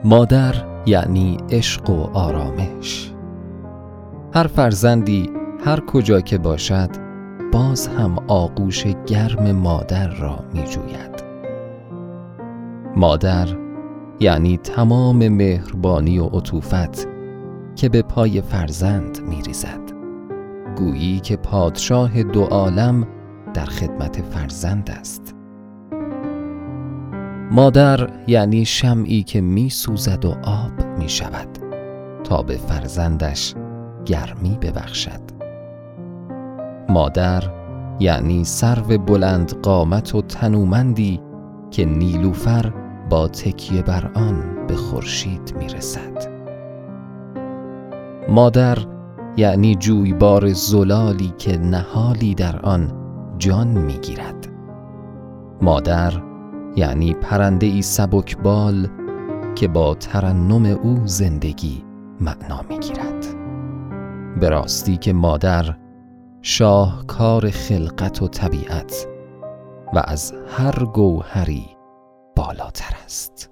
مادر یعنی عشق و آرامش. هر فرزندی هر کجا که باشد باز هم آغوش گرم مادر را می جوید. مادر یعنی تمام مهربانی و عطوفت که به پای فرزند می ریزد، گویی که پادشاه دو عالم در خدمت فرزند است. مادر یعنی شمعی که می سوزد و آب می شود تا به فرزندش گرمی ببخشد. مادر یعنی سرو بلند قامت و تنومندی که نیلوفر با تکیه بر آن به خورشید می رسد. مادر یعنی جویبار زلالی که نهالی در آن جان می گیرد. مادر یعنی پرنده‌ای سبکبال که با ترنم او زندگی معنا می گیرد. به راستی که مادر شاهکار خلقت و طبیعت و از هر گوهری بالاتر است.